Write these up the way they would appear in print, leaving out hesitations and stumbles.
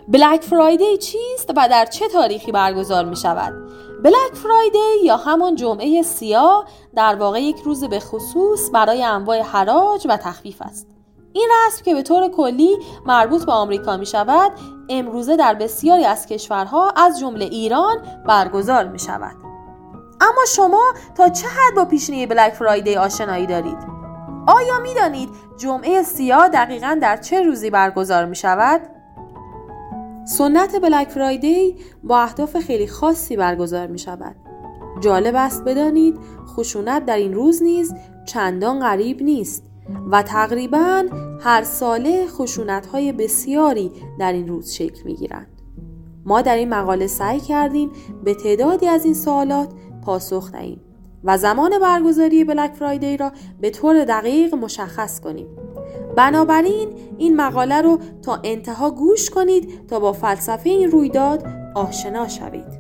بلک فرایدی چیست و در چه تاریخی برگزار می شود؟ بلک فرایدی یا همان جمعه سیاه در واقع یک روز به خصوص برای انواع حراج و تخفیف است. این رسم که به طور کلی مربوط به آمریکا می شود، امروزه در بسیاری از کشورها از جمله ایران برگزار می شود. اما شما تا چه حد با پیشینه بلک فرایدی آشنایی دارید؟ آیا می دانید جمعه سیاه دقیقاً در چه روزی برگزار می شود؟ سنت بلک فرایدی با اهداف خیلی خاصی برگزار می شود. جالب است بدانید خشونت در این روز نیز چندان غریب نیست و تقریباً هر ساله خشونت‌های بسیاری در این روز شکل می‌گیرند. ما در این مقاله سعی کردیم به تعدادی از این سوالات پاسخ دهیم و زمان برگزاری بلک فرایدی را به طور دقیق مشخص کنیم. بنابراین این مقاله رو تا انتها گوش کنید تا با فلسفه این رویداد آشنا شوید.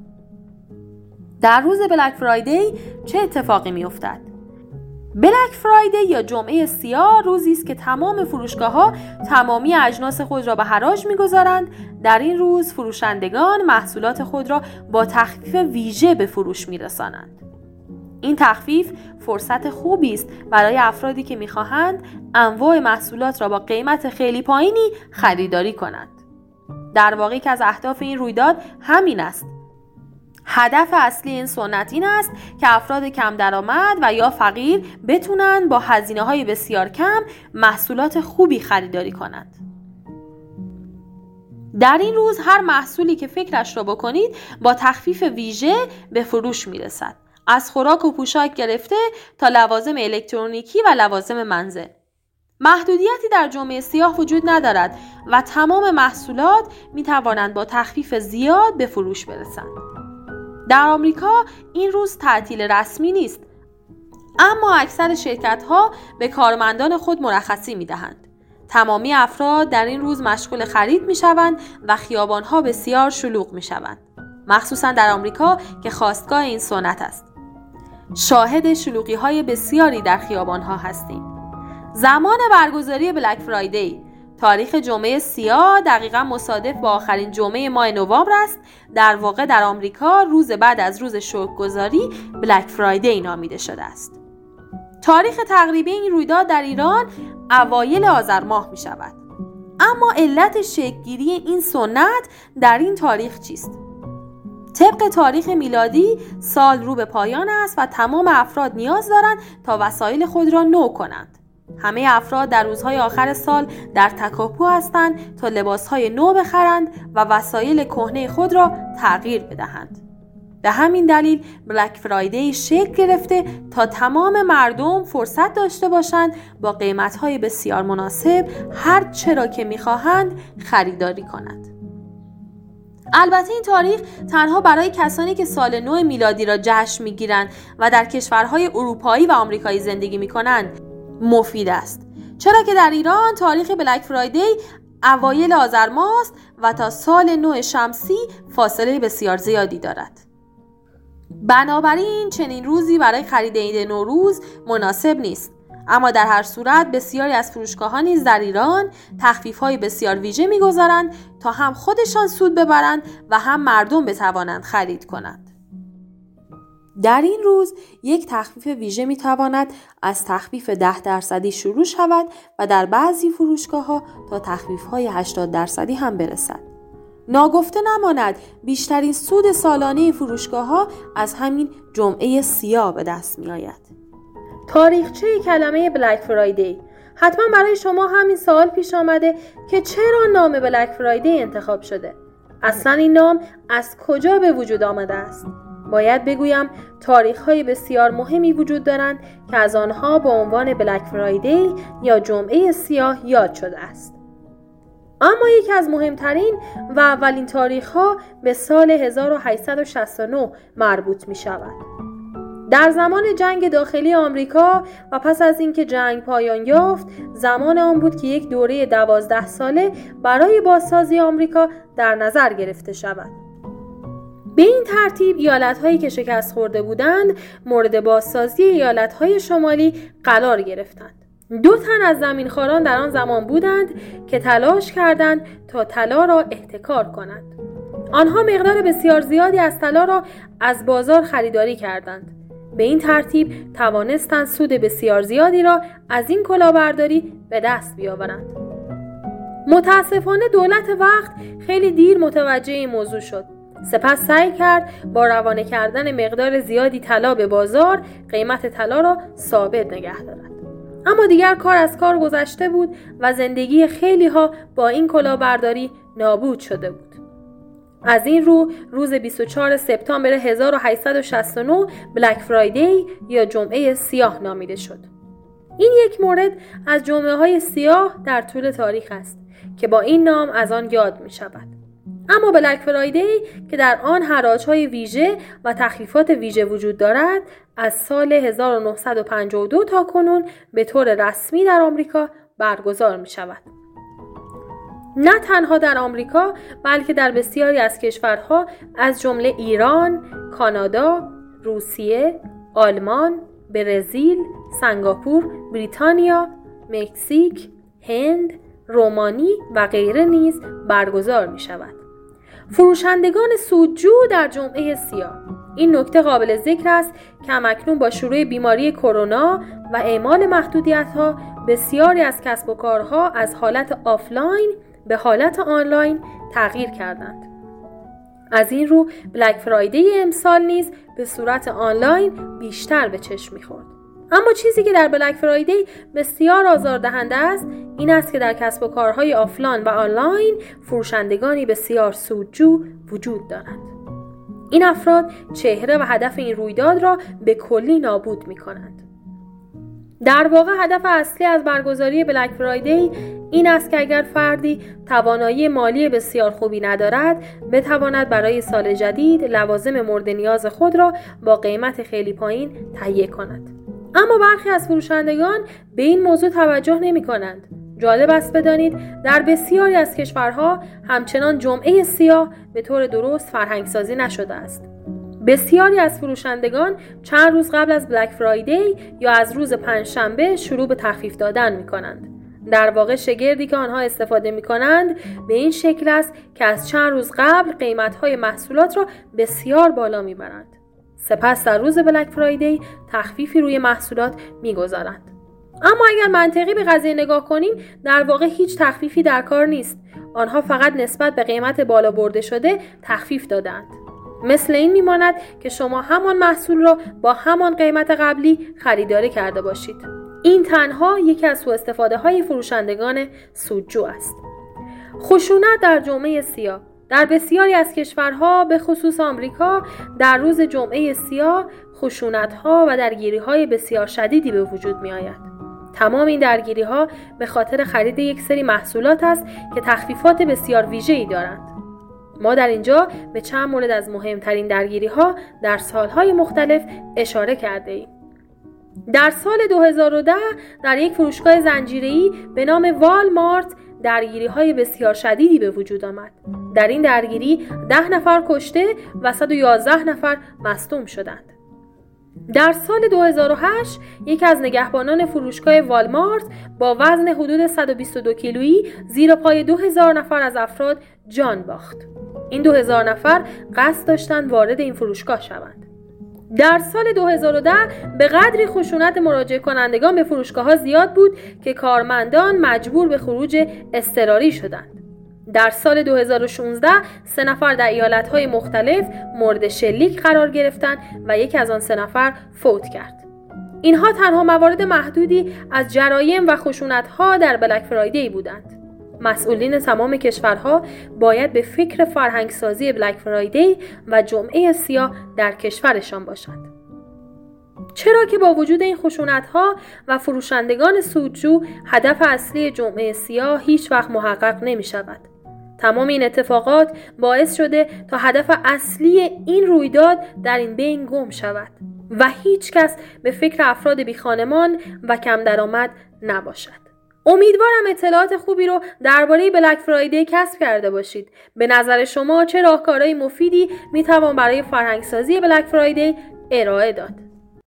در روز بلک فرایدی چه اتفاقی می‌افتد؟ بلک فرایدی یا جمعه سیاه روزی است که تمام فروشگاه‌ها تمامی اجناس خود را به حراج می‌گذارند. در این روز فروشندگان محصولات خود را با تخفیف ویژه به فروش می‌رسانند. این تخفیف فرصت خوبی است برای افرادی که می‌خواهند انواع محصولات را با قیمت خیلی پایینی خریداری کنند. در واقع که از اهداف این رویداد همین است. هدف اصلی این سنت این است که افراد کم درآمد و یا فقیر بتونن با هزینه‌های بسیار کم محصولات خوبی خریداری کنند. در این روز هر محصولی که فکرش را بکنید با تخفیف ویژه به فروش میرسد. از خوراک و پوشاک گرفته تا لوازم الکترونیکی و لوازم منزل. محدودیتی در جمعه سیاه وجود ندارد و تمام محصولات می توانند با تخفیف زیاد به فروش برسند. در آمریکا این روز تعطیل رسمی نیست، اما اکثر شرکت‌ها به کارمندان خود مرخصی می‌دهند. تمامی افراد در این روز مشغول خرید می‌شوند و خیابان‌ها بسیار شلوغ می‌شوند، مخصوصاً در آمریکا که خاستگاه این سنت است. شاهد شلوغی‌های بسیاری در خیابان‌ها هستیم. زمان برگزاری بلک فرایدی، تاریخ جمعه سیاه دقیقاً مصادف با آخرین جمعه ماه نوامبر است. در واقع در آمریکا روز بعد از روز شکرگزاری بلک فرایدی نامیده شده است. تاریخ تقریبی این رویداد در ایران اوایل آذر ماه می شود. اما علت شکل‌گیری این سنت در این تاریخ چیست؟ طبق تاریخ میلادی سال رو به پایان است و تمام افراد نیاز دارند تا وسایل خود را نو کنند. همه افراد در روزهای آخر سال در تکاپو هستند تا لباسهای نو بخرند و وسایل کهنه خود را تغییر بدهند. به همین دلیل بلک فرایدی شکل گرفته تا تمام مردم فرصت داشته باشند با قیمت‌های بسیار مناسب هر چه را که می‌خواهند خریداری کنند. البته این تاریخ تنها برای کسانی که سال نو میلادی را جشن می‌گیرند و در کشورهای اروپایی و آمریکایی زندگی می‌کنند مفید است، چرا که در ایران تاریخ بلک فرایدی اوایل آذر ماه است و تا سال نو شمسی فاصله بسیار زیادی دارد. بنابراین چنین روزی برای خرید عید نوروز مناسب نیست. اما در هر صورت بسیاری از فروشگاه‌ها نیز در ایران تخفیف‌های بسیار ویژه می‌گذارند تا هم خودشان سود ببرند و هم مردم بتوانند خرید کنند. در این روز یک تخفیف ویژه می‌تواند از تخفیف 10% شروع شود و در بعضی فروشگاه‌ها تا تخفیف‌های 80% هم برسد. ناگفته نماند بیشترین سود سالانه فروشگاه‌ها از همین جمعه سیاه به دست می‌آید. تاریخچه کلمه بلک فرایدی. حتما برای شما همین سوال پیش آمده که چرا نام بلک فرایدی انتخاب شده؟ اصلا این نام از کجا به وجود آمده است؟ باید بگویم تاریخ‌های بسیار مهمی وجود دارند که از آنها با عنوان بلک فرایدی یا جمعه سیاه یاد شده است. اما یکی از مهمترین و اولین تاریخ‌ها به سال 1869 مربوط می شود. در زمان جنگ داخلی آمریکا و پس از اینکه جنگ پایان یافت، زمان آن بود که یک دوره 12 ساله برای بازسازی آمریکا در نظر گرفته شود. به این ترتیب ایالت‌هایی که شکست خورده بودند مورد بازسازی ایالت‌های شمالی قرار گرفتند. 2 تن از زمینخواران در آن زمان بودند که تلاش کردند تا طلا را احتکار کنند. آنها مقدار بسیار زیادی از طلا را از بازار خریداری کردند. به این ترتیب توانستند سود بسیار زیادی را از این کلاهبرداری به دست بیاورند. متاسفانه دولت وقت خیلی دیر متوجه این موضوع شد. سپس سعی کرد با روانه کردن مقدار زیادی طلا به بازار قیمت طلا را ثابت نگه دارد. اما دیگر کار از کار گذشته بود و زندگی خیلی ها با این کلاهبرداری نابود شده بود. از این رو روز 24 سپتامبر 1869 بلک فرایدی یا جمعه سیاه نامیده شد. این یک مورد از جمعه‌های سیاه در طول تاریخ است که با این نام از آن یاد می شود. اما بلک فرایدی که در آن حراج‌های ویژه و تخفیفات ویژه وجود دارد از سال 1952 تا کنون به طور رسمی در آمریکا برگزار می شود. نه تنها در آمریکا بلکه در بسیاری از کشورها از جمله ایران، کانادا، روسیه، آلمان، برزیل، سنگاپور، بریتانیا، مکزیک، هند، رومانی و غیره نیز برگزار می شود. فروشندگان سودجو در جمعه سیاه. این نکته قابل ذکر است که همکنون با شروع بیماری کرونا و اعمال محدودیت‌ها بسیاری از کسب و کارها از حالت آفلاین به حالت آنلاین تغییر کردند. از این رو بلک فرایدی امسال نیز به صورت آنلاین بیشتر به چشم می‌خورد. اما چیزی که در بلک فرایدی بسیار آزاردهنده است این است که در کسب و کارهای آفلاین و آنلاین فروشندگانی بسیار سودجو وجود دارند. این افراد چهره و هدف این رویداد را به کلی نابود می‌کنند. در واقع هدف اصلی از برگزاری بلک فرایدی این است که اگر فردی توانایی مالی بسیار خوبی ندارد بتواند برای سال جدید لوازم مورد نیاز خود را با قیمت خیلی پایین تهیه کند. اما برخی از فروشندگان به این موضوع توجه نمی کنند. جالب است بدانید در بسیاری از کشورها همچنان جمعه سیاه به طور درست فرهنگسازی نشده است. بسیاری از فروشندگان چند روز قبل از بلک فرایدی یا از روز پنجشنبه شروع به تخفیف دادن می کنند. در واقع شگردی که آنها استفاده می کنند به این شکل است که از چند روز قبل قیمت‌های محصولات را بسیار بالا می برند. سپس در روز بلک فرایدی تخفیفی روی محصولات می گذارند. اما اگر منطقی به قضیه نگاه کنیم در واقع هیچ تخفیفی در کار نیست. آنها فقط نسبت به قیمت بالا برده شده تخفیف دادند. مثل این میماند که شما همان محصول را با همان قیمت قبلی خریداری کرده باشید. این تنها یکی از سوء استفاده های فروشندگان سودجو است. خشونت در جمعه سیاه. در بسیاری از کشورها به خصوص آمریکا در روز جمعه سیاه خشونت‌ها و درگیری‌های بسیار شدیدی به وجود می‌آید. تمام این درگیری‌ها به خاطر خرید یک سری محصولات است که تخفیفات بسیار ویژه‌ای دارند. ما در اینجا به چند مورد از مهمترین درگیری‌ها در سالهای مختلف اشاره کرده ایم. در سال 2010 در یک فروشگاه زنجیره‌ای به نام والمارت درگیری‌های بسیار شدیدی به وجود آمد. در این درگیری 10 نفر کشته و 111 نفر مصدوم شدند. در سال 2008 یکی از نگهبانان فروشگاه والمارت با وزن حدود 122 کیلویی زیر پای 2000 نفر از افراد جان باخت. این 2000 نفر قصد داشتند وارد این فروشگاه شوند. در سال 2010 به قدری خشونت مراجعه کنندگان به فروشگاه‌ها زیاد بود که کارمندان مجبور به خروج اضطراری شدند. در سال 2016 3 نفر در ایالت‌های مختلف مورد شلیک قرار گرفتند و یکی از آن 3 نفر فوت کرد. اینها تنها موارد محدودی از جرایم و خشونت‌ها در بلک فرایدی بودند. مسئولین تمام کشورها باید به فکر فرهنگسازی بلک فرایدی و جمعه سیاه در کشورشان باشند. چرا که با وجود این خشونت‌ها و فروشندگان سودجو هدف اصلی جمعه سیاه هیچ وقت محقق نمی شود. تمام این اتفاقات باعث شده تا هدف اصلی این رویداد در این بین گم شود و هیچ کس به فکر افراد بی خانمان و کم درآمد نباشد. امیدوارم اطلاعات خوبی رو درباره بلک فرایدی کسب کرده باشید. به نظر شما چه راهکارهای مفیدی میتوان برای فرهنگسازی بلک فرایدی ارائه داد؟